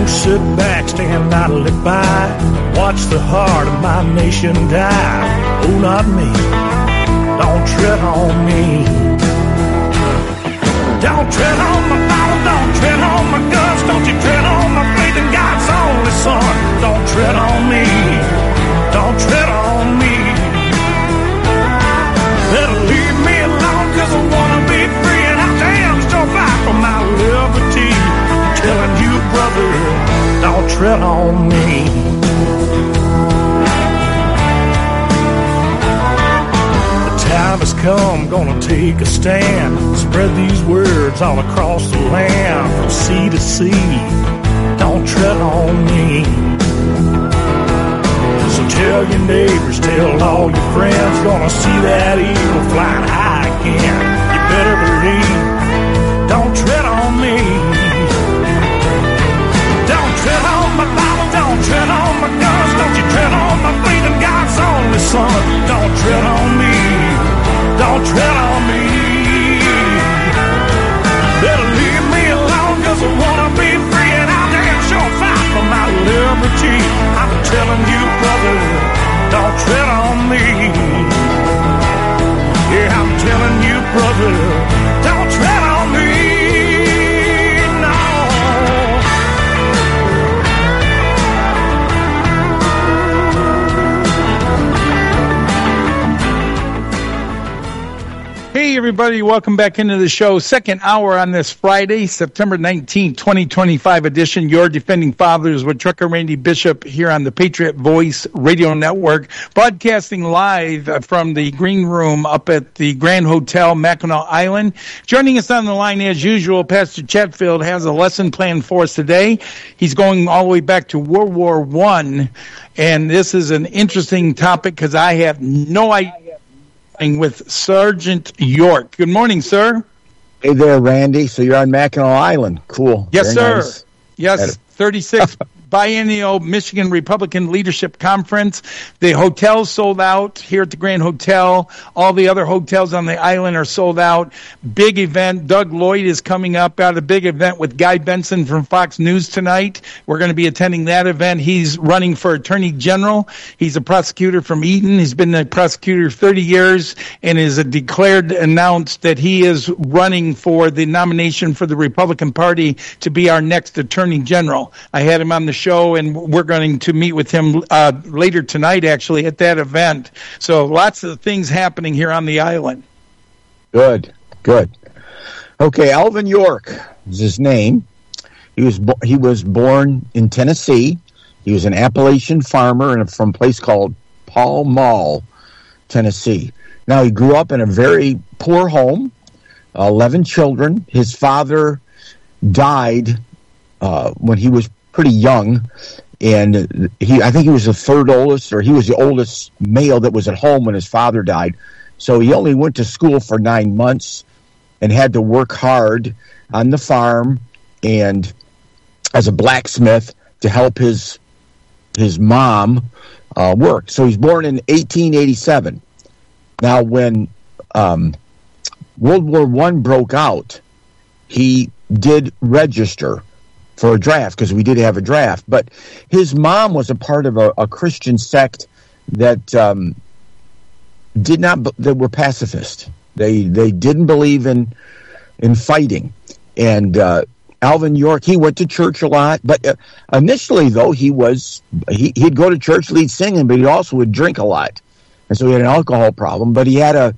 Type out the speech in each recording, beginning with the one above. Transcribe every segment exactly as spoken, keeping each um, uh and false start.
sit back, stand idly by, watch the heart of my nation die. Oh, not me. Don't tread on me. Don't tread on my Bible, don't tread on my guns, don't you tread on my faith in God's only Son. Don't tread on me. Don't tread on me. Better leave me alone, cause I wanna be free, and I damn sure fight for my liberty. I'm telling you, brother, don't tread on me. The time has come, gonna take a stand, spread these words all across the land, from sea to sea. Don't tread on me. So tell your neighbors, tell all your friends, gonna see that eagle flying high again. You better believe, don't tread on me. Don't tread on my Bible, don't tread on my guns, don't you tread on my faith in God's only Son. Don't tread on me, don't tread on me. Better leave me alone, cause I wanna be free, and I'll damn sure fight for my liberty. I'm telling you, brother, don't tread on me. Yeah, I'm telling you, brother, don't tread on me. No. Hey, everybody, welcome back into the show. Second hour on this Friday, September nineteenth, twenty twenty-five edition. Your Defending Fathers with Trucker Randy Bishop here on the Patriot Voice Radio Network, broadcasting live from the Green Room up at the Grand Hotel, Mackinac Island. Joining us on the line, as usual, Pastor Chatfield has a lesson planned for us today. He's going all the way back to World War One, and this is an interesting topic because I have no idea. With Sergeant York. Good morning, sir. Hey there, Randy. So you're on Mackinac Island. Cool. Yes, Very sir. Nice. Yes, thirty-sixth Biennial Michigan Republican Leadership Conference. The hotel's sold out here at the Grand Hotel. All the other hotels on the island are sold out. Big event. Doug Lloyd is coming up. Got a big event with Guy Benson from Fox News tonight. We're going to be attending that event. He's running for Attorney General. He's a prosecutor from Eaton. He's been a prosecutor thirty years and is a declared announced that he is running for the nomination for the Republican Party to be our next Attorney General. I had him on the show, and we're going to meet with him uh, later tonight, actually, at that event. So lots of things happening here on the island. Good, good. Okay, Alvin York is his name. He was bo- he was born in Tennessee. He was an Appalachian farmer and from a place called Pall Mall, Tennessee. Now, he grew up in a very poor home, uh, eleven children. His father died uh, when he was pretty young, and he I think he was the third oldest, or he was the oldest male that was at home when his father died. So he only went to school for nine months and had to work hard on the farm and as a blacksmith to help his his mom uh, work. So he's born in eighteen eighty-seven. Now, when um, World War One broke out, he did register for a draft, because we did have a draft. But his mom was a part of a, a Christian sect that um, did not, that were pacifist. They they didn't believe in in fighting. And uh, Alvin York, he went to church a lot. But uh, initially, though, he was he, he'd go to church, lead singing, but he also would drink a lot. And so he had an alcohol problem. But he had a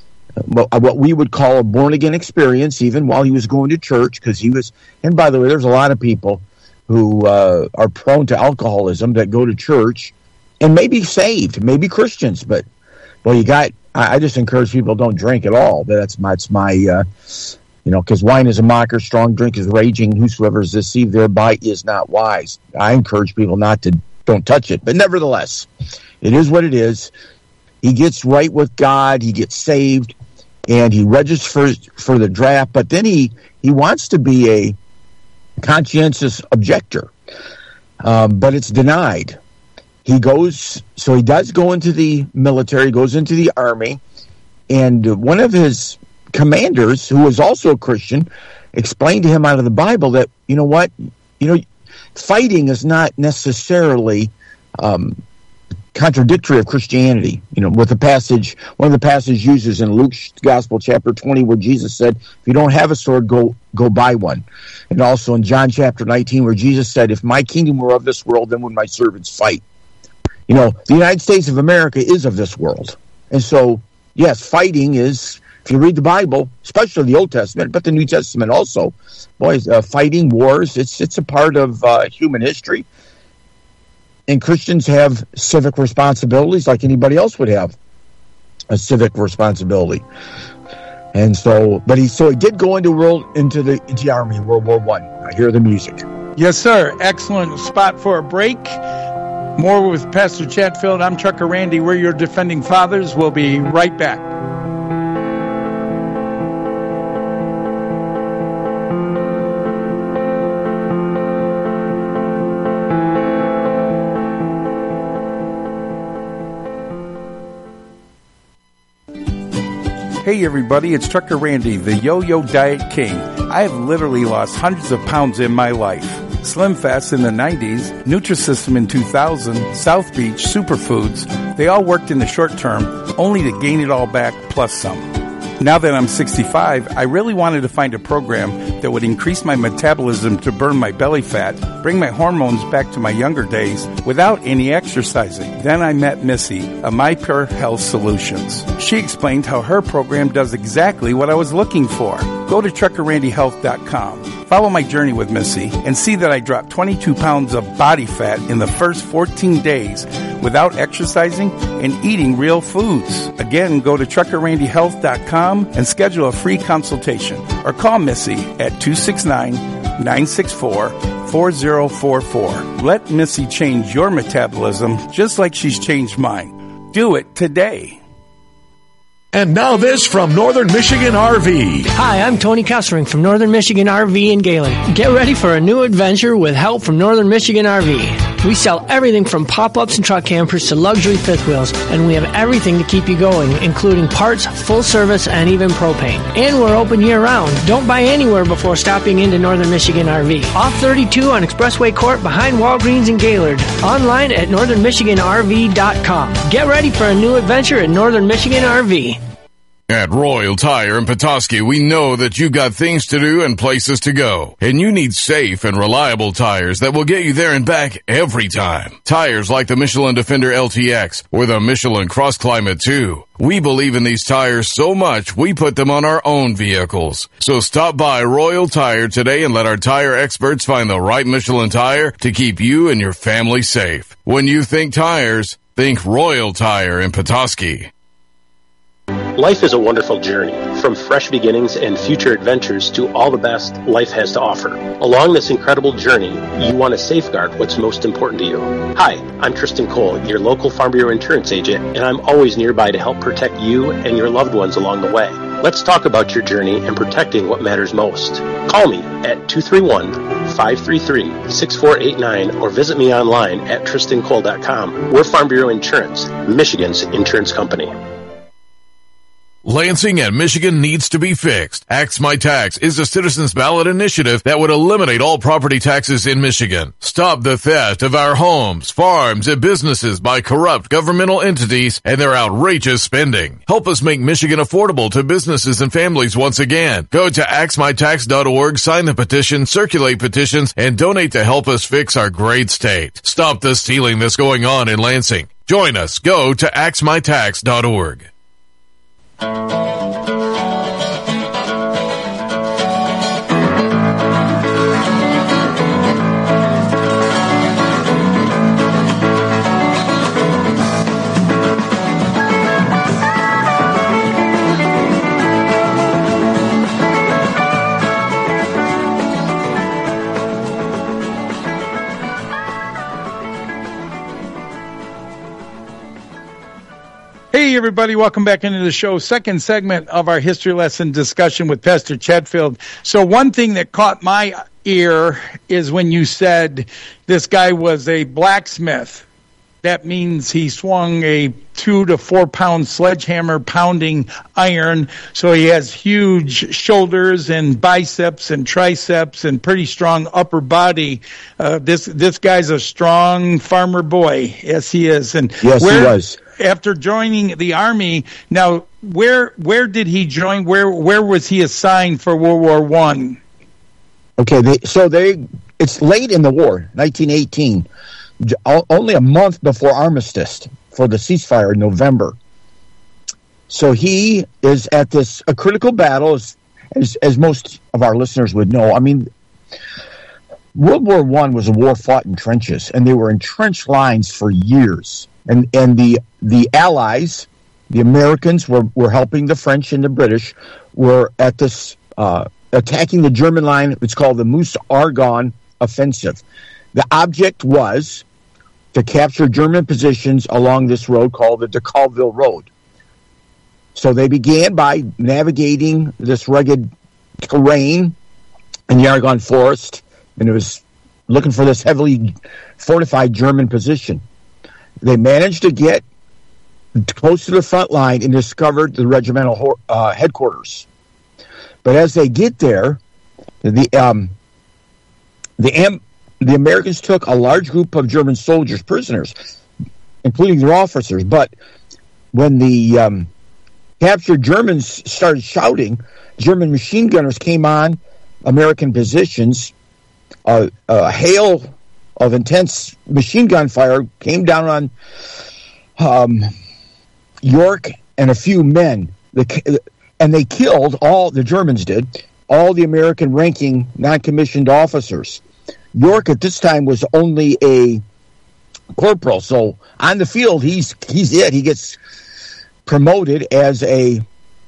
what we would call a born-again experience, even while he was going to church, because he was, and by the way, there's a lot of people who uh, are prone to alcoholism that go to church and may be saved, maybe Christians, but, well, you got, I, I just encourage people don't drink at all. That's my, that's my uh, you know, because wine is a mocker, strong drink is raging, whosoever is deceived thereby is not wise. I encourage people not to, don't touch it, but nevertheless, it is what it is. He gets right with God, he gets saved, and he registers for, for the draft, but then he, he wants to be a conscientious objector, um, but it's denied. He goes, so he does go into the military, goes into the army, and one of his commanders, who was also a Christian, explained to him out of the Bible that, you know what, you know, fighting is not necessarily um, contradictory of Christianity. You know, with the passage, one of the passages uses in Luke's Gospel, chapter twenty, where Jesus said, if you don't have a sword, go go buy one. And also in John chapter nineteen, where Jesus said, if my kingdom were of this world, then would my servants fight. You know, the United States of America is of this world. And so, yes, fighting is, if you read the Bible, especially the Old Testament, but the New Testament also, boys, uh, fighting wars, it's it's a part of uh, human history. And Christians have civic responsibilities like anybody else would have a civic responsibility. And so, but he so he did go into world into the into the army in World War One. I. I hear the music. Yes, sir. Excellent spot for a break. More with Pastor Chatfield. I'm Trucker Randy. We're your defending fathers. We'll be right back. Hey everybody, it's Trucker Randy, the Yo-Yo Diet King. I have literally lost hundreds of pounds in my life. Slim Fast in the nineties, Nutrisystem in two thousand, South Beach, Superfoods, they all worked in the short term, only to gain it all back plus some. Now that I'm sixty-five, I really wanted to find a program that would increase my metabolism to burn my belly fat, bring my hormones back to my younger days without any exercising. Then I met Missy of My Pure Health Solutions. She explained how her program does exactly what I was looking for. Go to trucker randy health dot com. Follow my journey with Missy and see that I dropped twenty-two pounds of body fat in the first fourteen days without exercising and eating real foods. Again, go to trucker randy health dot com and schedule a free consultation or call Missy at two six nine, nine six four, four zero four four. Let Missy change your metabolism just like she's changed mine. Do it today. And now this from Northern Michigan R V. Hi, I'm Tony Kessering from Northern Michigan R V in Galen. Get ready for a new adventure with help from Northern Michigan R V. We sell everything from pop-ups and truck campers to luxury fifth wheels, and we have everything to keep you going, including parts, full service, and even propane. And we're open year-round. Don't buy anywhere before stopping into Northern Michigan R V. Off thirty-two on Expressway Court behind Walgreens in Gaylord. Online at northern michigan r v dot com. Get ready for a new adventure at Northern Michigan R V. At Royal Tire in Petoskey, we know that you've got things to do and places to go, and you need safe and reliable tires that will get you there and back every time. Tires like the Michelin Defender L T X or the Michelin Cross Climate two. We believe in these tires so much, we put them on our own vehicles. So stop by Royal Tire today and let our tire experts find the right Michelin tire to keep you and your family safe. When you think tires, think Royal Tire in Petoskey. Life is a wonderful journey, from fresh beginnings and future adventures to all the best life has to offer. Along this incredible journey, you want to safeguard what's most important to you. Hi, I'm Tristan Cole, your local Farm Bureau insurance agent, and I'm always nearby to help protect you and your loved ones along the way. Let's talk about your journey and protecting what matters most. Call me at two three one, five three three, six four eight nine or visit me online at tristan cole dot com. We're Farm Bureau Insurance, Michigan's insurance company. Lansing and Michigan needs to be fixed. Axe My Tax is a citizens ballot initiative that would eliminate all property taxes in Michigan. Stop the theft of our homes, farms, and businesses by corrupt governmental entities and their outrageous spending. Help us make Michigan affordable to businesses and families once again. Go to axe my tax dot org, sign the petition, circulate petitions, and donate to help us fix our great state. Stop the stealing that's going on in Lansing. Join us. Go to axe my tax dot org. Hey, everybody. Welcome back into the show. Second segment of our history lesson discussion with Pastor Chatfield. So one thing that caught my ear is when you said this guy was a blacksmith. That means he swung a two to four pound sledgehammer pounding iron. So he has huge shoulders and biceps and triceps and pretty strong upper body. Uh, this this guy's a strong farmer boy. Yes, he is. And yes, where, he was. After joining the Army, now where where did he join? Where where was he assigned for World War One? Okay, they, so they it's late in the war, nineteen eighteen. Only a month before armistice for the ceasefire in November. So he is at this a critical battle, as, as as most of our listeners would know. I mean, World War One was a war fought in trenches, and they were in trench lines for years. And and the the Allies, the Americans, were, were helping the French and the British, were at this uh, attacking the German line. It's called the Meuse-Argonne Offensive. The object was to capture German positions along this road called the Decauville Road. So they began by navigating this rugged terrain in the Argonne Forest, and it was looking for this heavily fortified German position. They managed to get close to the front line and discovered the regimental uh, headquarters. But as they get there, the um, the am- The Americans took a large group of German soldiers prisoners, including their officers. But when the um, captured Germans started shouting, German machine gunners came on American positions. Uh, a hail of intense machine gun fire came down on um, York and a few men. The, and they killed all, the Germans did, all the American ranking non-commissioned officers. York at this time was only a corporal, so on the field he's he's it. He gets promoted as a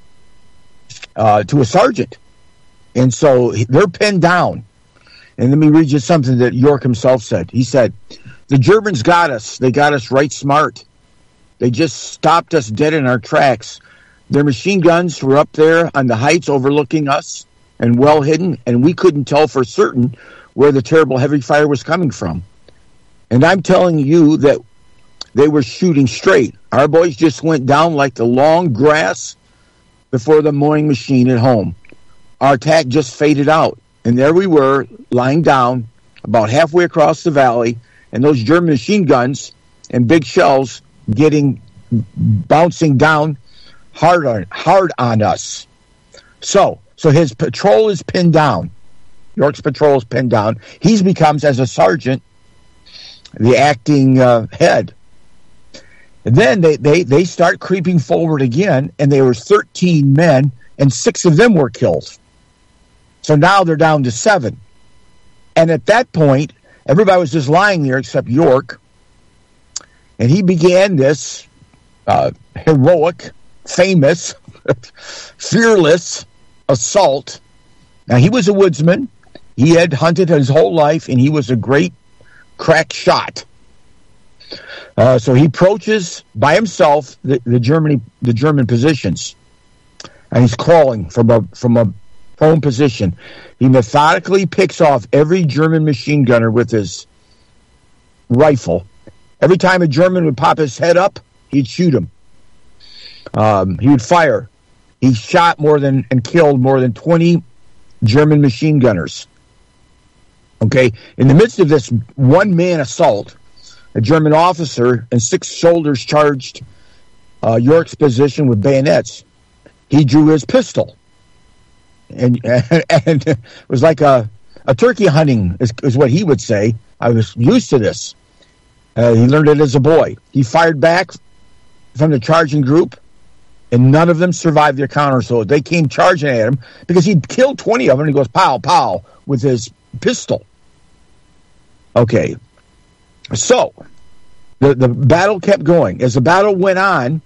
uh, to a sergeant, and so they're pinned down. And let me read you something that York himself said. He said, "The Germans got us. They got us right smart. They just stopped us dead in our tracks. Their machine guns were up there on the heights overlooking us and well hidden, and we couldn't tell for certain where the terrible heavy fire was coming from. And I'm telling you that they were shooting straight. Our boys just went down like the long grass before the mowing machine at home. Our attack just faded out, and there we were, lying down about halfway across the valley, and those German machine guns and big shells getting bouncing down hard on hard on us. So, so his patrol is pinned down. York's patrol is pinned down. He becomes, as a sergeant, the acting uh, head. And then they, they, they start creeping forward again, and there were thirteen men, and six of them were killed. So now they're down to seven. And at that point, everybody was just lying there except York. And he began this uh, heroic, famous, fearless assault. Now, he was a woodsman. He had hunted his whole life, and he was a great crack shot. Uh, so he approaches by himself the, the Germany, the German positions, and he's crawling from a from a prone position. He methodically picks off every German machine gunner with his rifle. Every time a German would pop his head up, he'd shoot him. Um, he would fire. He shot more than and killed more than twenty German machine gunners. Okay, in the midst of this one-man assault, a German officer and six soldiers charged uh, York's position with bayonets. He drew his pistol, and and it was like a, a turkey hunting, is, is what he would say. I was used to this. Uh, he learned it as a boy. He fired back from the charging group, and none of them survived their counter. So they came charging at him because he'd killed twenty of them, and he goes, pow, pow, with his pistol. Okay. So the, the battle kept going. As the battle went on,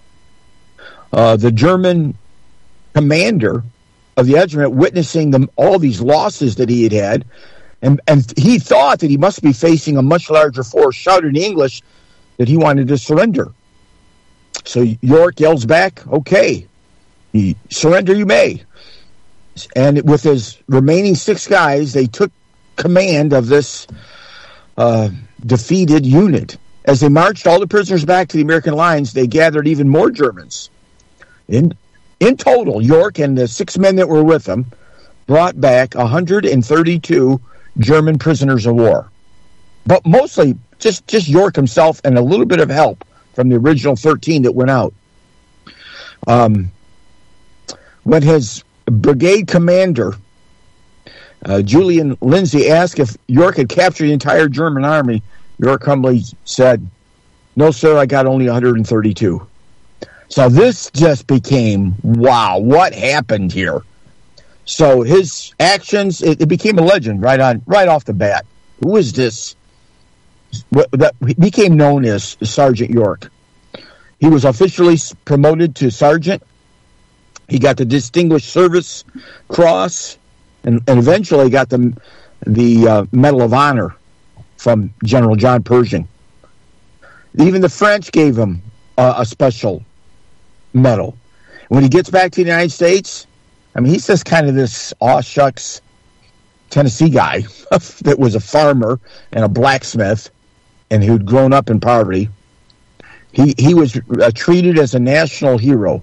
uh, the German commander of the regiment, witnessing them, all these losses that he had had, and, and he thought that he must be facing a much larger force, shouted in English that he wanted to surrender. So York yells back, okay, surrender you may. And with his remaining six guys, they took command of this uh, defeated unit. As they marched all the prisoners back to the American lines, they gathered even more Germans. In, in total, York and the six men that were with him brought back one hundred thirty-two German prisoners of war. But mostly just, just York himself and a little bit of help from the original thirteen that went out. Um, when his brigade commander, uh, Julian Lindsay, asked if York had captured the entire German army, York humbly said, "No, sir, I got only one hundred thirty-two. So this just became, wow, what happened here? So his actions, it, it became a legend right on, right off the bat. Who is this? What, that he became known as Sergeant York. He was officially promoted to sergeant. He got the Distinguished Service Cross, and, and eventually got the the uh, Medal of Honor from General John Pershing. Even the French gave him uh, a special medal. When he gets back to the United States, I mean, he's just kind of this aw shucks Tennessee guy that was a farmer and a blacksmith and who'd grown up in poverty. He he was uh, treated as a national hero.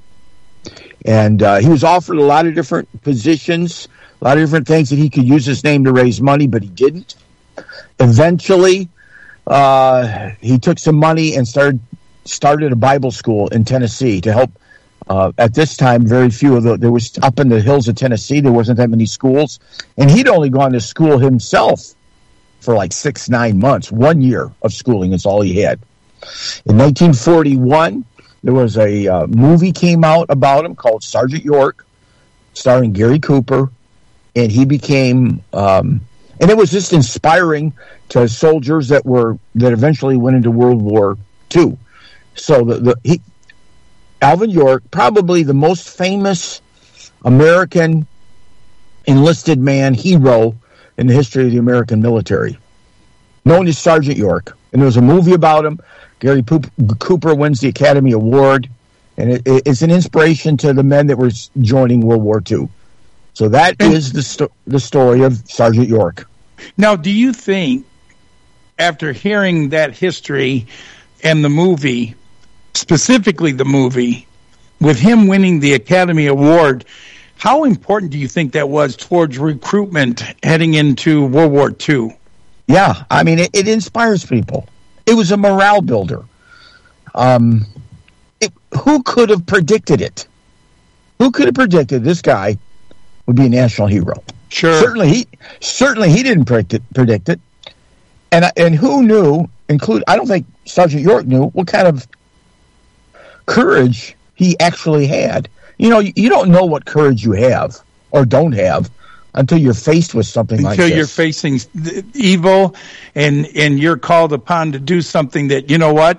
And uh, he was offered a lot of different positions, a lot of different things that he could use his name to raise money, but he didn't. Eventually, uh, he took some money and started started a Bible school in Tennessee to help. Uh, at this time, very few of the, there was up in the hills of Tennessee, there wasn't that many schools. And he'd only gone to school himself for like six, nine months. One year of schooling is all he had. In nineteen forty-one, there was a uh, movie came out about him called Sergeant York, starring Gary Cooper, and he became, um, and it was just inspiring to soldiers that were that eventually went into World War Two. So the, the he, Alvin York, probably the most famous American enlisted man hero in the history of the American military, known as Sergeant York. And there was a movie about him. Gary Cooper wins the Academy Award, and it, it's an inspiration to the men that were joining World War Two. So that is the sto- the story of Sergeant York. Now, do you think, after hearing that history and the movie, specifically the movie, with him winning the Academy Award, how important do you think that was towards recruitment heading into World War Two? Yeah, I mean, it, it inspires people. It was a morale builder. Um, it, who could have predicted it? Who could have predicted this guy would be a national hero? Sure. Certainly he, certainly he didn't predict it. Predict it. And and who knew? Include I don't think Sergeant York knew what kind of courage he actually had. You know, you, you don't know what courage you have or don't have until you're faced with something until like this. Until you're facing evil and and you're called upon to do something that, you know what,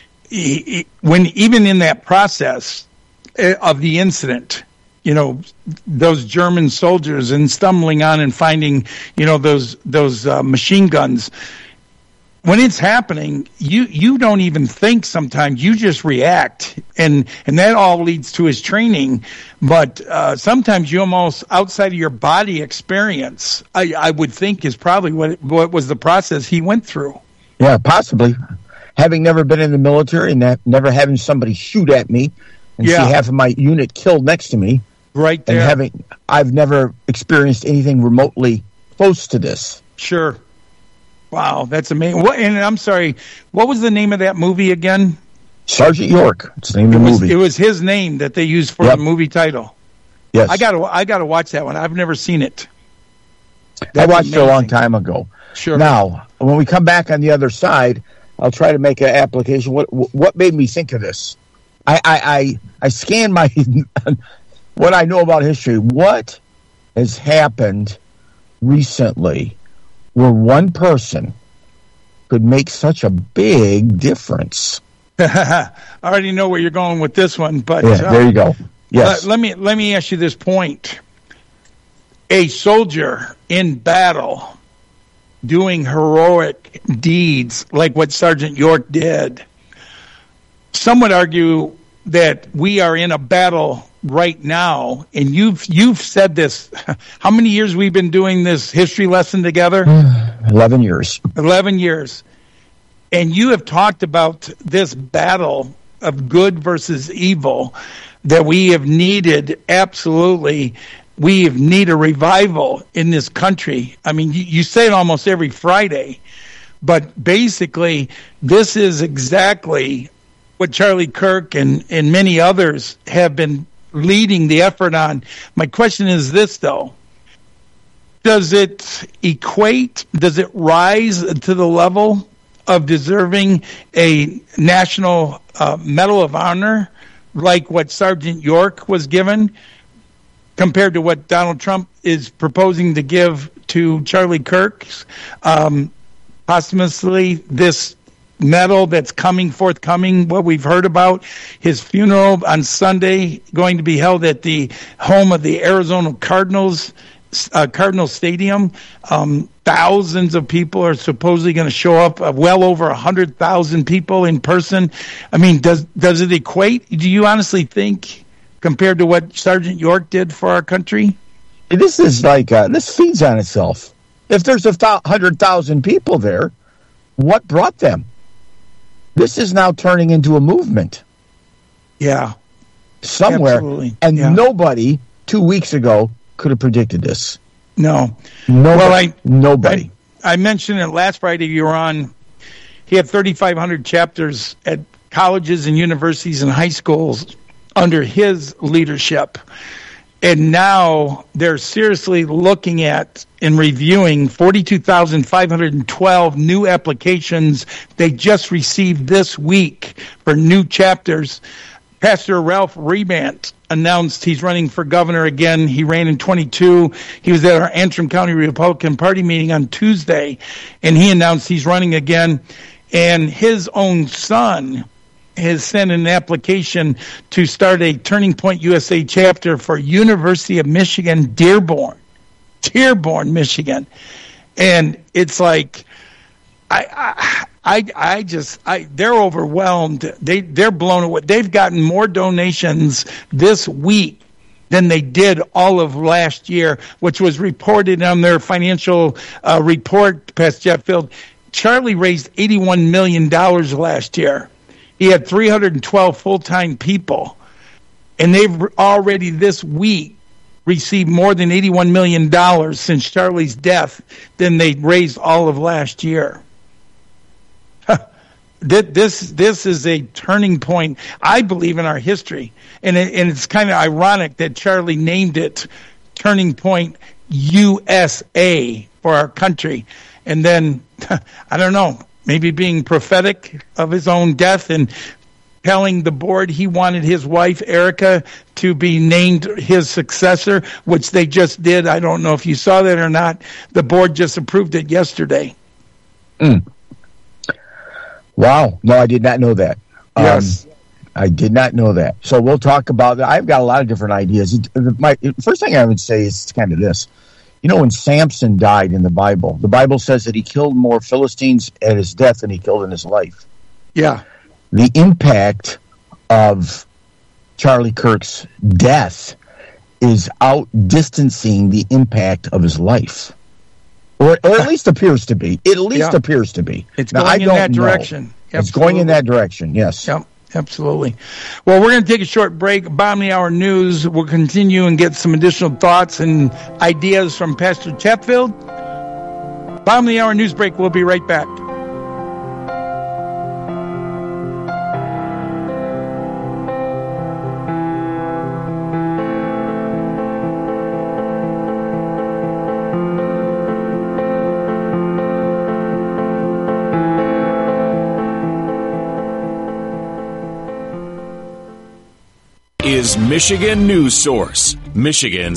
when even in that process of the incident, you know, those German soldiers and stumbling on and finding, you know, those those uh, machine guns, when it's happening, you, you don't even think sometimes. You just react, and and that all leads to his training. But uh, sometimes you almost, outside of your body experience, I, I would think is probably what what was the process he went through. Yeah, possibly. Having never been in the military and that, never having somebody shoot at me and yeah. see half of my unit killed next to me. Right there. And having, I've never experienced anything remotely close to this. Sure. Wow, that's amazing. What, and I'm sorry, what was the name of that movie again? Sergeant York. It's the name it of the was, movie. It was his name that they used for yep. the movie title. Yes. I gotta, I gotta watch that one. I've never seen it. That's I watched amazing. it a long time ago. Sure. Now, when we come back on the other side, I'll try to make an application. What what made me think of this? I I, I, I scanned my what I know about history. What has happened recently where one person could make such a big difference? I already know where you're going with this one, but yeah, uh, there you go. Yes. Uh, let me let me ask you this point: a soldier in battle, doing heroic deeds like what Sergeant York did. Some would argue that we are in a battle right now, and you've you've said this. How many years we've been doing this history lesson together? Eleven years. Eleven years. And you have talked about this battle of good versus evil that we have needed. Absolutely. We have need a revival in this country. I mean, you, you say it almost every Friday, but basically this is exactly what Charlie Kirk and, and many others have been leading the effort on. My question is this, though. Does it equate, does it rise to the level of deserving a National uh, Medal of Honor like what Sergeant York was given compared to what Donald Trump is proposing to give to Charlie Kirk? Um, posthumously, this medal that's coming forthcoming, what we've heard about, his funeral on Sunday going to be held at the home of the Arizona Cardinals, uh, Cardinal Stadium. Um, thousands of people are supposedly going to show up, uh, well over one hundred thousand people in person. I mean, does does it equate? Do you honestly think, compared to what Sergeant York did for our country? This is like, uh, this feeds on itself. If there's a th- one hundred thousand people there, what brought them? This is now turning into a movement. Yeah. Somewhere. Absolutely. And yeah. nobody two weeks ago could have predicted this. No. Nobody. Well, I, nobody. I, I mentioned it last Friday you were on. He had thirty-five hundred chapters at colleges and universities and high schools under his leadership. And now they're seriously looking at and reviewing forty-two thousand five hundred twelve new applications they just received this week for new chapters. Pastor Ralph Rebant announced he's running for governor again. He ran in twenty-two. He was at our Antrim County Republican Party meeting on Tuesday, and he announced he's running again. And his own son has sent an application to start a Turning Point U S A chapter for University of Michigan, Dearborn, Dearborn, Michigan. And it's like, I, I, I, I just, I, they're overwhelmed. They, they're blown away. They've gotten more donations this week than they did all of last year, which was reported on their financial uh, report, Pastor Jeff Field. Charlie raised eighty-one million dollars last year. He had three hundred twelve full-time people, and they've already this week received more than eighty-one million dollars since Charlie's death than they raised all of last year. This this is a turning point, I believe, in our history, and it, and it's kind of ironic that Charlie named it Turning Point U S A for our country, and then I don't know. Maybe being prophetic of his own death and telling the board he wanted his wife, Erica, to be named his successor, which they just did. I don't know if you saw that or not. The board just approved it yesterday. Mm. Wow. No, I did not know that. Yes. Um, I did not know that. So we'll talk about that. I've got a lot of different ideas. My first thing I would say is kind of this. You know, when Samson died in the Bible, the Bible says that he killed more Philistines at his death than he killed in his life. Yeah. The impact of Charlie Kirk's death is outdistancing the impact of his life. Or, or at least appears to be. At least yeah. appears to be. It's now, going I in don't that know. direction. It's Absolutely. going in that direction, yes. Yep. Absolutely. Well, we're going to take a short break. Bottom of the hour news. We'll continue and get some additional thoughts and ideas from Pastor Chatfield. Bottom of the hour news break. We'll be right back. Is Michigan News Source, Michigan's